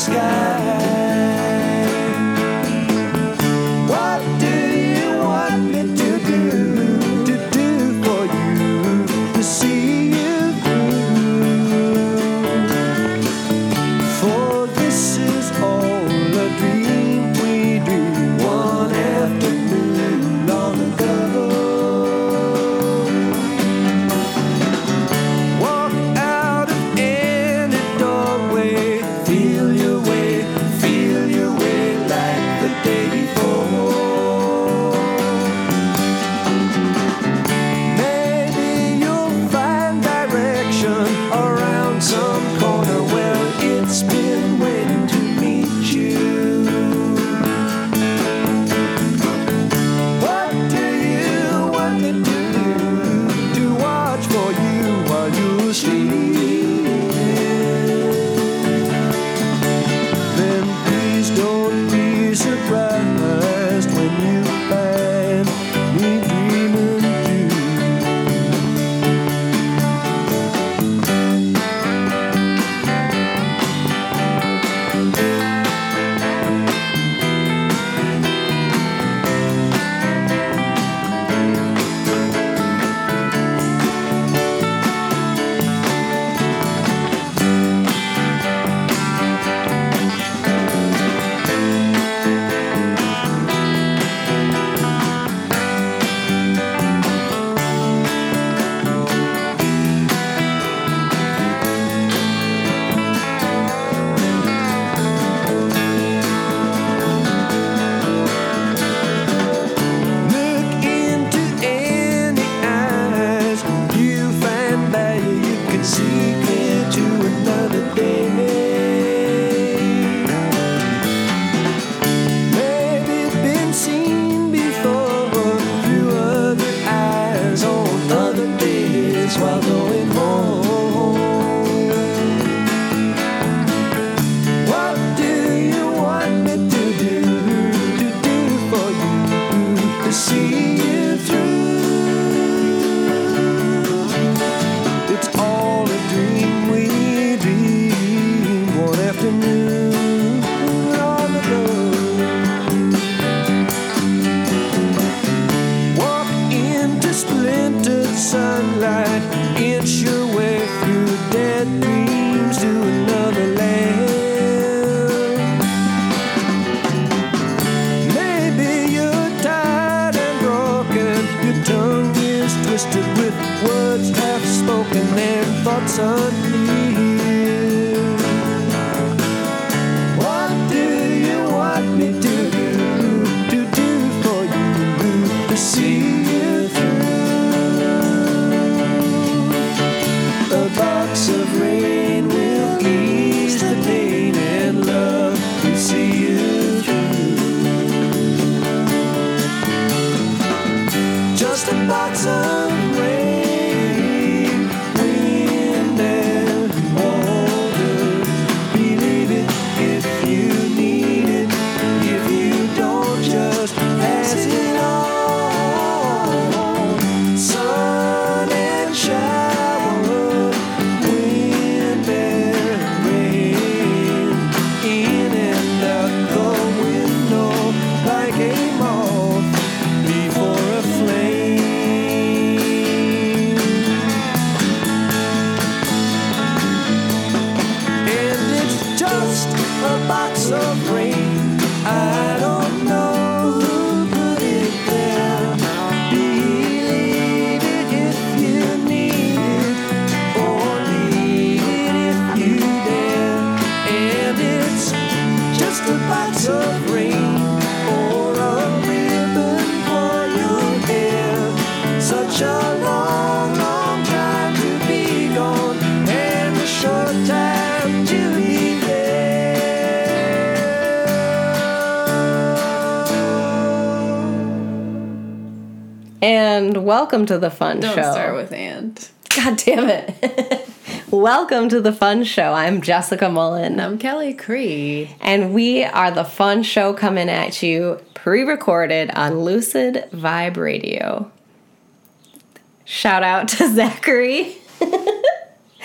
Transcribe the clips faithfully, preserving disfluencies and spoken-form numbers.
And welcome to the fun Don't show. Don't start with and. God damn it. Welcome to the fun show. I'm Jessica Mullen. And I'm Kelly Cree. And we are the fun show coming at you pre-recorded on Lucid Vibe Radio. Shout out to Zachary.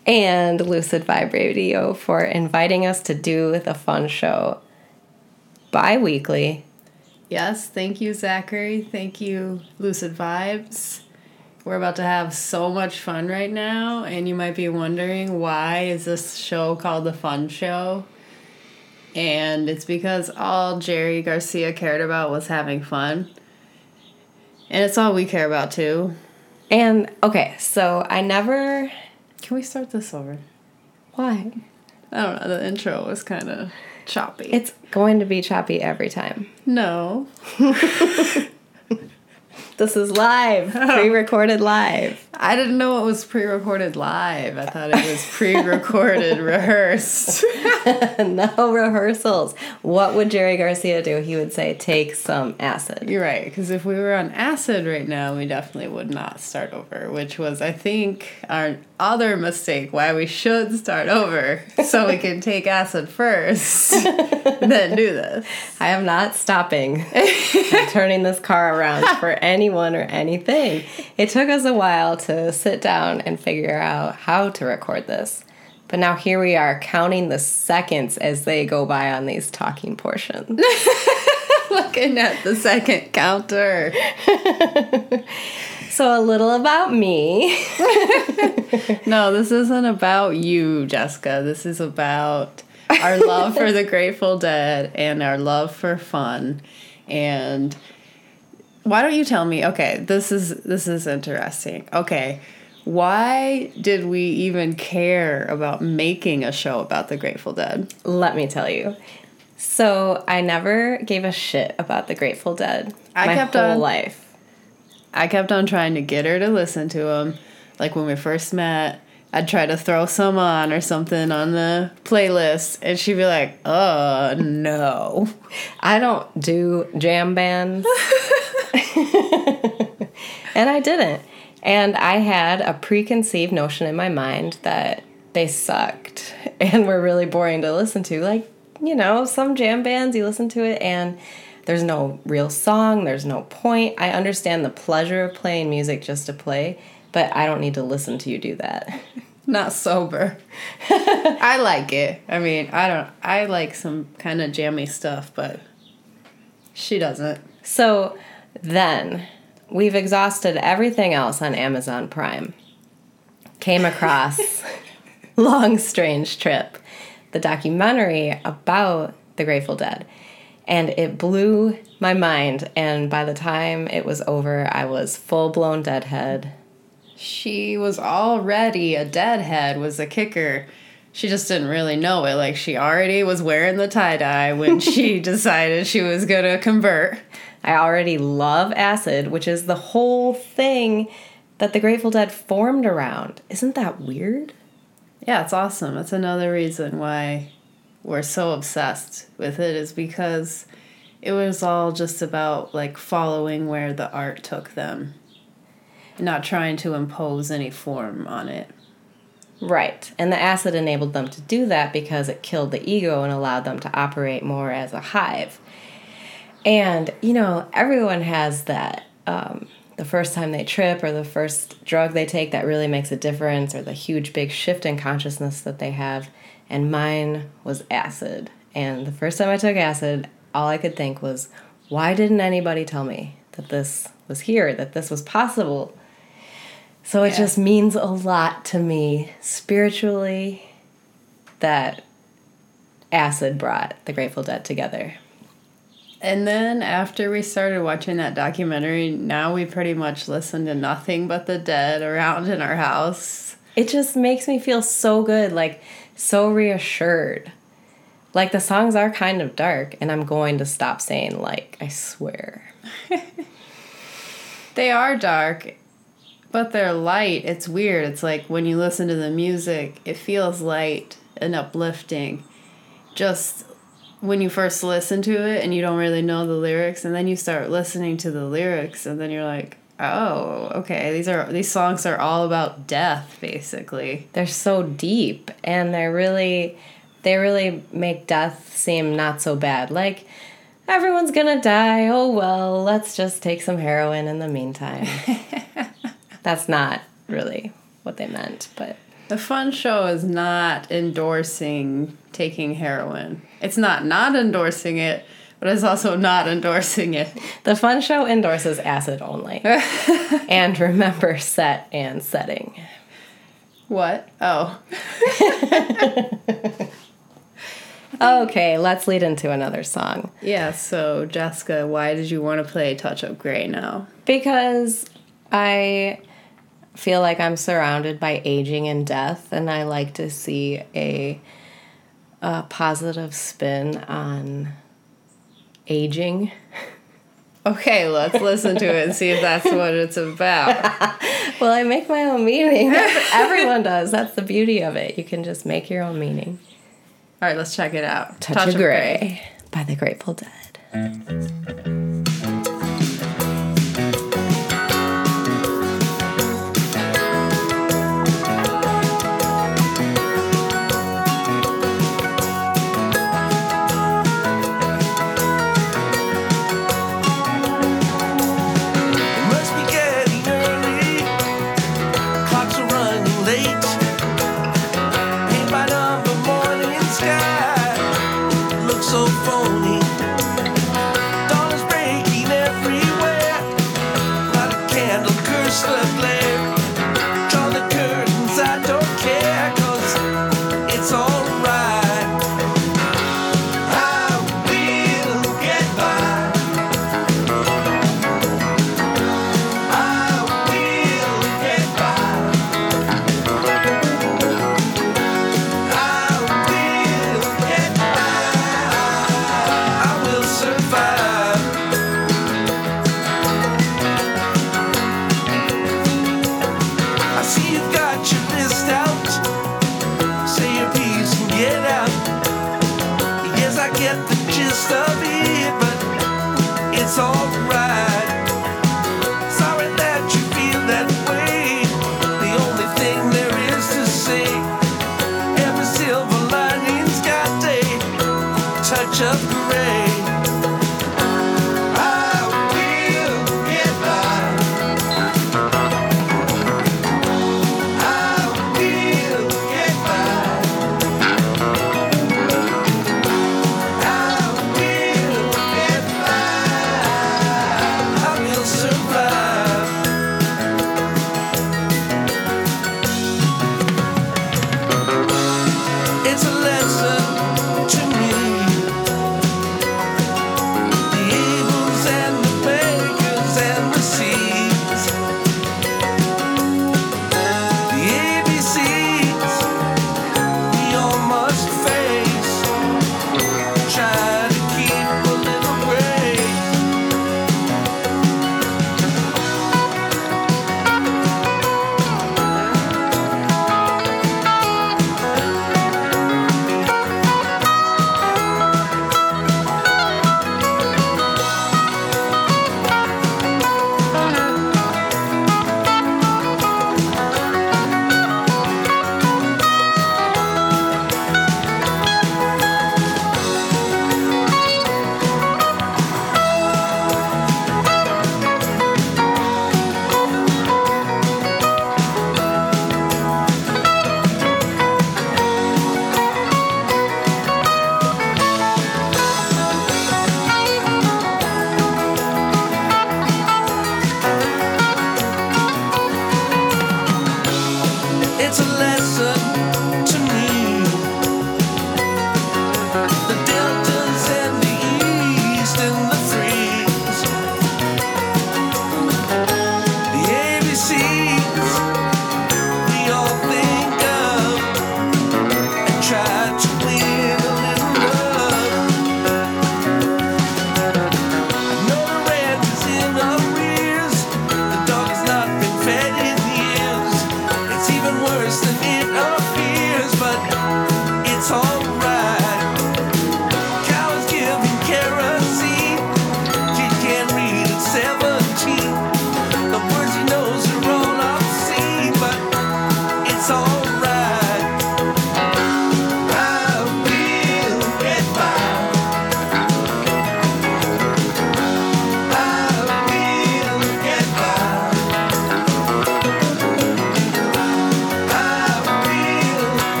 and Lucid Vibe Radio for inviting us to do the fun show bi-weekly. Yes, thank you, Zachary. Thank you, Lucid Vibes. We're about to have so much fun right now, and you might be wondering, why is this show called The Fun Show? And it's because all Jerry Garcia cared about was having fun. And it's all we care about, too. And, okay, so I never... Can we start this over? Why? I don't know, the intro was kind of choppy. It's going to be choppy every time. No. This is live, pre-recorded live. I didn't know it was pre-recorded live. I thought it was pre-recorded, rehearsed. No rehearsals. What would Jerry Garcia do? He would say, take some acid. You're right, because if we were on acid right now, we definitely would not start over, which was, I think, our other mistake, why we should start over, so we can take acid first, then do this. I am not stopping turning this car around for anyone or anything. It took us a while to sit down and figure out how to record this. But now here we are counting the seconds as they go by on these talking portions. Looking at the second counter. So a little about me. No, this isn't about you, Jessica. This is about our love for the Grateful Dead and our love for fun. And why don't you tell me, okay, this is this is interesting. Okay, why did we even care about making a show about the Grateful Dead? Let me tell you. So I never gave a shit about the Grateful Dead I my kept whole on, life. I kept on trying to get her to listen to them. Like when we first met, I'd try to throw some on or something on the playlist, and she'd be like, uh, no. I don't do jam bands. And I didn't. And I had a preconceived notion in my mind that they sucked and were really boring to listen to. Like, you know, some jam bands, you listen to it and there's no real song, there's no point. I understand the pleasure of playing music just to play, but I don't need to listen to you do that. Not sober. I like it. I mean, I don't, I like some kind of jammy stuff, but she doesn't. So then we've exhausted everything else on Amazon Prime. Came across Long Strange Trip, the documentary about the Grateful Dead. And it blew my mind. And by the time it was over, I was full-blown deadhead. She was already a deadhead, was a kicker. She just didn't really know it. Like, she already was wearing the tie-dye when she decided she was going to convert. I already love acid, which is the whole thing that the Grateful Dead formed around. Isn't that weird? Yeah, it's awesome. That's another reason why we're so obsessed with it, is because it was all just about, like, following where the art took them, not trying to impose any form on it. Right. And the acid enabled them to do that because it killed the ego and allowed them to operate more as a hive. And, you know, everyone has that, um, the first time they trip or the first drug they take that really makes a difference, or the huge big shift in consciousness that they have. And mine was acid. And the first time I took acid, all I could think was, why didn't anybody tell me that this was here, that this was possible? So it yeah. just means a lot to me spiritually that acid brought the Grateful Dead together. And then after we started watching that documentary, now we pretty much listen to nothing but the Dead around in our house. It just makes me feel so good, like so reassured. Like the songs are kind of dark, and I'm going to stop saying like, I swear. They are dark, but they're light. It's weird. It's like when you listen to the music, it feels light and uplifting. Just when you first listen to it and you don't really know the lyrics, and then you start listening to the lyrics, and then you're like, oh, okay, these are these songs are all about death, basically. They're so deep, and they're really they really make death seem not so bad. Like, everyone's gonna die, oh well, let's just take some heroin in the meantime. That's not really what they meant, but The Fun Show is not endorsing taking heroin. It's not not endorsing it, but it's also not endorsing it. The Fun Show endorses acid only. And remember, set and setting. What? Oh. Okay, let's lead into another song. Yeah, so Jessica, why did you want to play Touch of Grey now? Because I feel like I'm surrounded by aging and death, and I like to see a, a positive spin on aging. Okay, let's listen to it and see if that's what it's about. Well, I make my own meaning. Everyone does. That's the beauty of it. You can just make your own meaning. All right, let's check it out. Touch, Touch of, of Grey. Grey by the Grateful Dead. So phony. Dawn is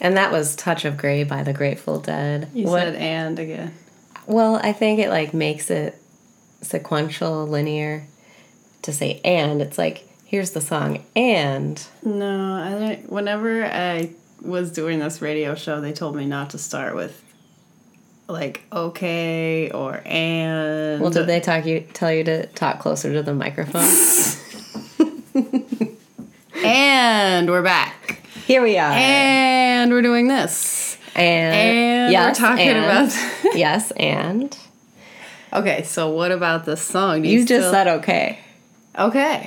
And that was Touch of Grey by the Grateful Dead. You What- said and again. Well, I think it like makes it sequential, linear to say and. It's like, here's the song and. No, I don't, whenever I was doing this radio show, they told me not to start with like okay or and. Well, did they talk you tell you to talk closer to the microphone? And we're back. Here we are. And we're doing this. And, And yes, we're talking and, about yes, and Okay, so what about this song? Do you, you just still... said okay. Okay.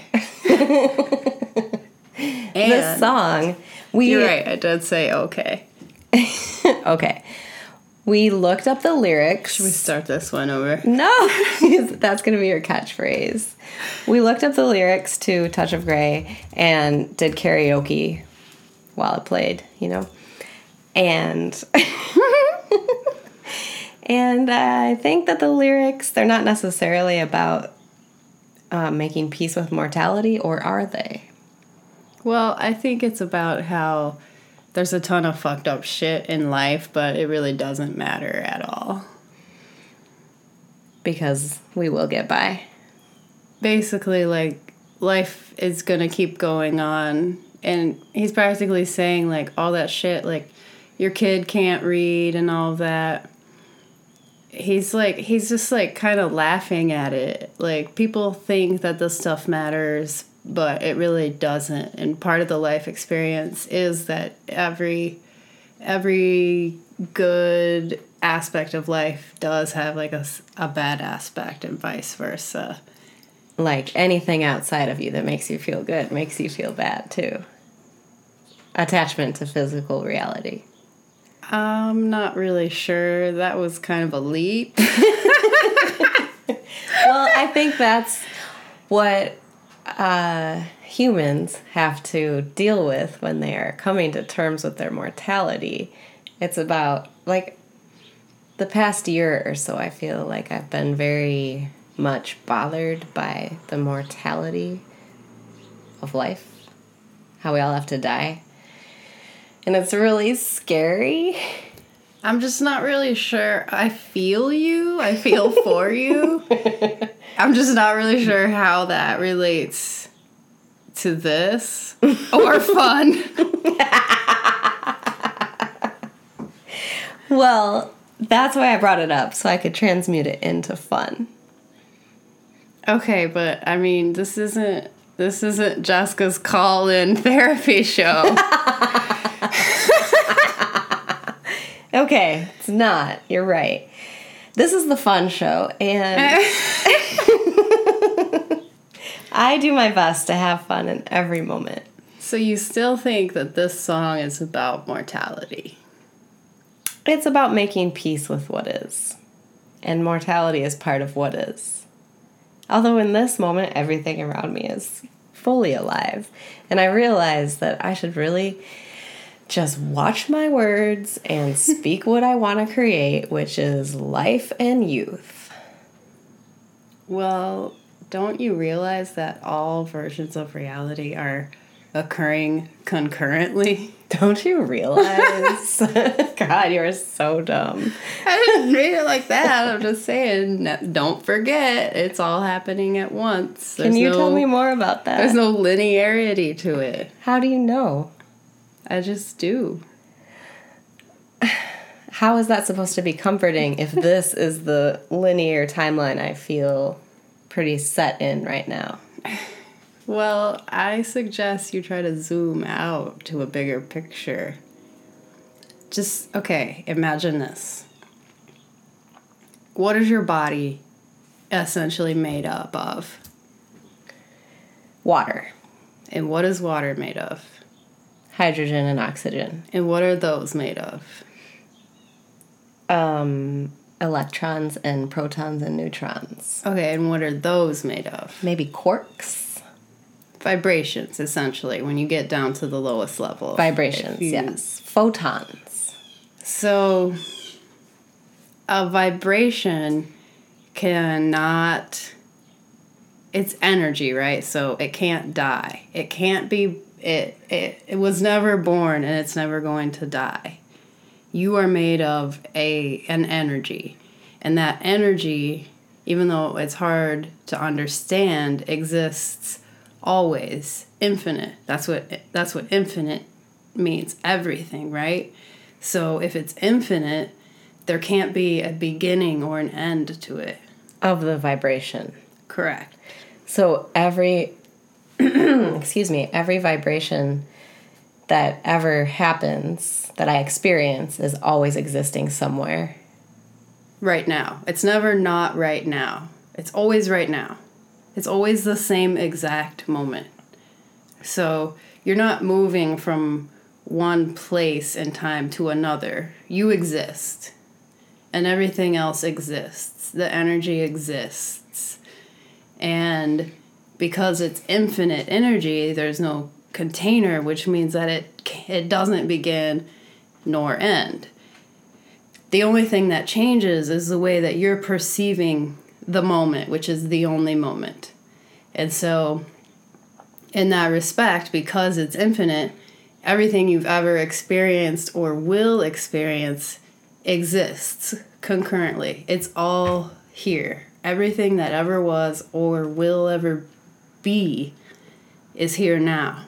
And This song, we You're right, I did say okay. okay. We looked up the lyrics. Should we start this one over? No, that's going to be your catchphrase. We looked up the lyrics to Touch of Grey and did karaoke while it played, you know. And and I think that the lyrics, they're not necessarily about uh, making peace with mortality, or are they? Well, I think it's about how there's a ton of fucked up shit in life, but it really doesn't matter at all. Because we will get by. Basically, like, life is gonna keep going on. And he's practically saying, like, all that shit, like, your kid can't read and all that. He's like, he's just, like, kind of laughing at it. Like, people think that this stuff matters, but it really doesn't. And part of the life experience is that every every good aspect of life does have like a, a bad aspect and vice versa. Like anything outside of you that makes you feel good makes you feel bad too. Attachment to physical reality. I'm not really sure. That was kind of a leap. Well, I think that's what uh, humans have to deal with when they are coming to terms with their mortality. It's about, like, the past year or so, I feel like I've been very much bothered by the mortality of life, how we all have to die. And it's really scary. I'm just not really sure. I feel you. I feel for you. I'm just not really sure how that relates to this or fun. Well, that's why I brought it up, so I could transmute it into fun. Okay, but I mean, this isn't this isn't Jessica's call-in therapy show. Okay, it's not. You're right. This is the fun show, and I do my best to have fun in every moment. So you still think that this song is about mortality? It's about making peace with what is, and mortality is part of what is. Although in this moment, everything around me is fully alive, and I realize that I should really just watch my words and speak what I want to create, which is life and youth. Well, don't you realize that all versions of reality are occurring concurrently? Don't you realize? God, you're so dumb. I didn't read it like that. I'm just saying, don't forget, it's all happening at once. There's Can you no, tell me more about that? There's no linearity to it. How do you know? I just do. How is that supposed to be comforting if this is the linear timeline I feel pretty set in right now? Well, I suggest you try to zoom out to a bigger picture. Just, okay, imagine this. What is your body essentially made up of? Water. And what is water made of? Hydrogen and oxygen. And what are those made of? Um, electrons and protons and neutrons. Okay, and what are those made of? Maybe quarks? Vibrations, essentially, when you get down to the lowest level. Vibrations, you, yes. Photons. So, a vibration cannot... It's energy, right? So it can't die. It can't be It, it it was never born, and it's never going to die. You are made of a an energy, and that energy, even though it's hard to understand, exists always, infinite. That's what that's what infinite means, everything, right? So if it's infinite, there can't be a beginning or an end to it. Of the vibration. Correct. So every, excuse me, every vibration that ever happens, that I experience, is always existing somewhere. Right now. It's never not right now. It's always right now. It's always the same exact moment. So you're not moving from one place in time to another. You exist. And everything else exists. The energy exists. And because it's infinite energy, there's no container, which means that it it doesn't begin nor end. The only thing that changes is the way that you're perceiving the moment, which is the only moment. And so, in that respect, because it's infinite, everything you've ever experienced or will experience exists concurrently. It's all here. Everything that ever was or will ever be is here now.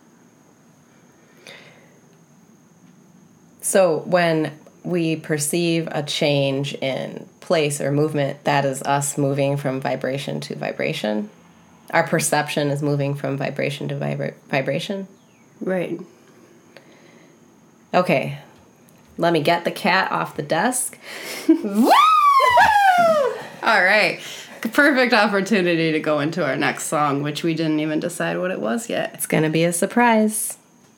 So when we perceive a change in place or movement, that is us moving from vibration to vibration. Our perception is moving from vibration to vibra- vibration. Right. Okay. Let me get the cat off the desk. All right. Perfect opportunity to go into our next song, which we didn't even decide what it was yet. It's going to be a surprise.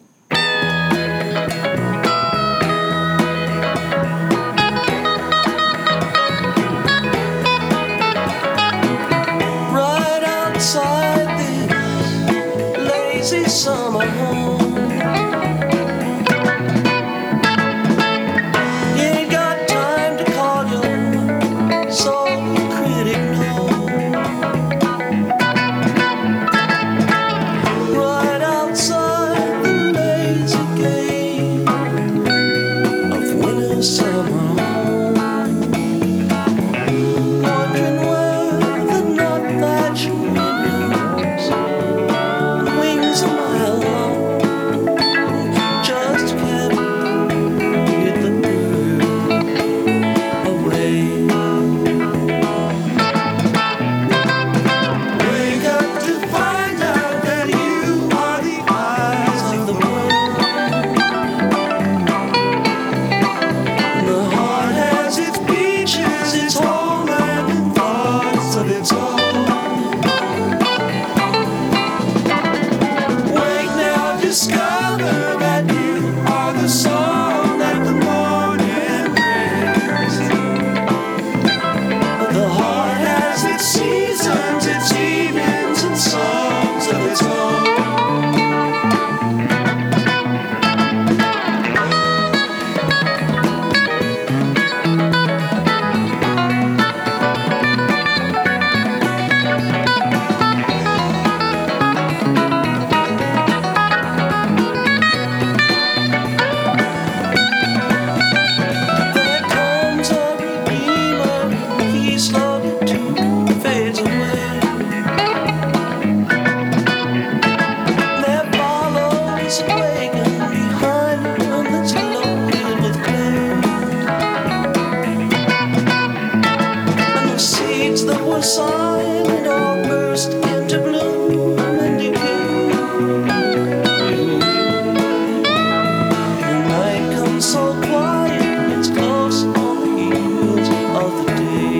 Right outside this lazy summer home, you ain't got time to call your soul critic, no. Right outside the lazy gate of winter summer home, wondering where the nut thatch windows, wings a mile long, just can't get the bird away. Wake up to find out that you are the eyes of the world. The heart has its beaches, its homeland, and thoughts of its own. Wake now, discover that you are the song that the morning brings. The heart has its seasons, its evenings, and songs of its own. There comes a redeemer, he slowly too fades away. There follows a wagon behind him that's loaded with clay. And the seeds that were silent all burst into bloom and decay. The night comes so quiet, it's close on the heels of the day.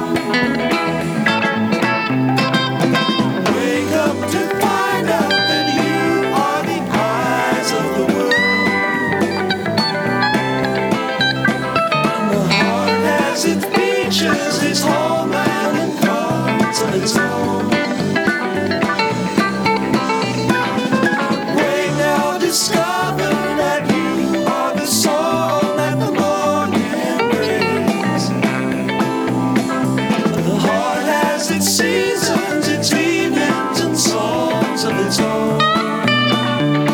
Wake up to find out that you are the eyes of the world. And the heart has its beaches, its homeland, and thoughts of its own. Wake now, discover that you are the song that the morning brings. The heart has its seasons, its evenings, and songs of its own.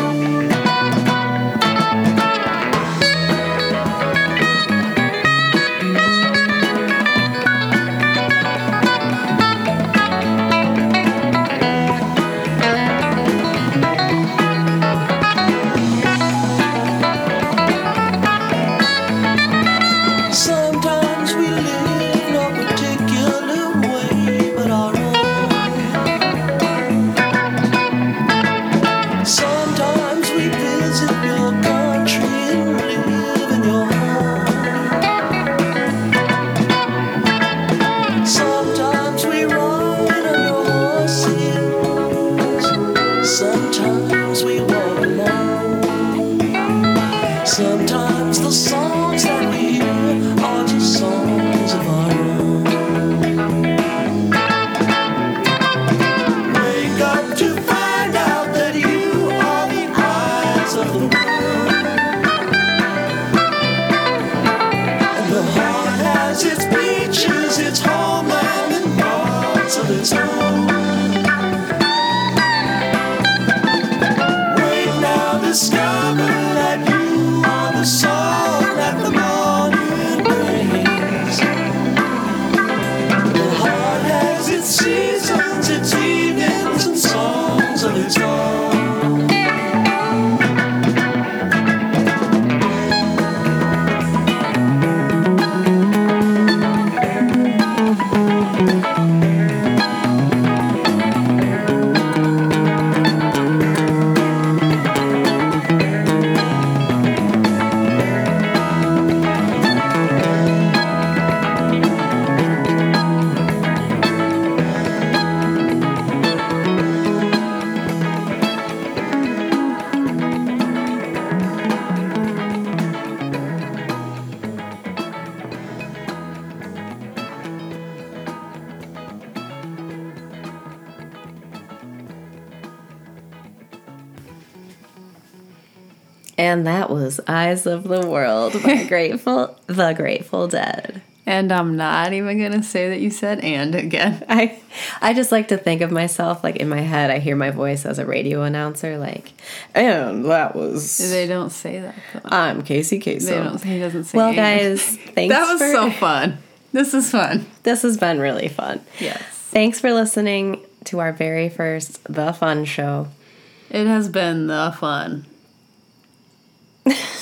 And that was Eyes of the World by Grateful, the Grateful Dead. And I'm not even going to say that you said and again. I I just like to think of myself, like in my head, I hear my voice as a radio announcer, like, and that was... They don't say that, though. I'm Casey Kasem. They don't, he doesn't say Well, and. guys, thanks That was for... so fun. This is fun. This has been really fun. Yes. Thanks for listening to our very first The Fun Show. It has been the fun.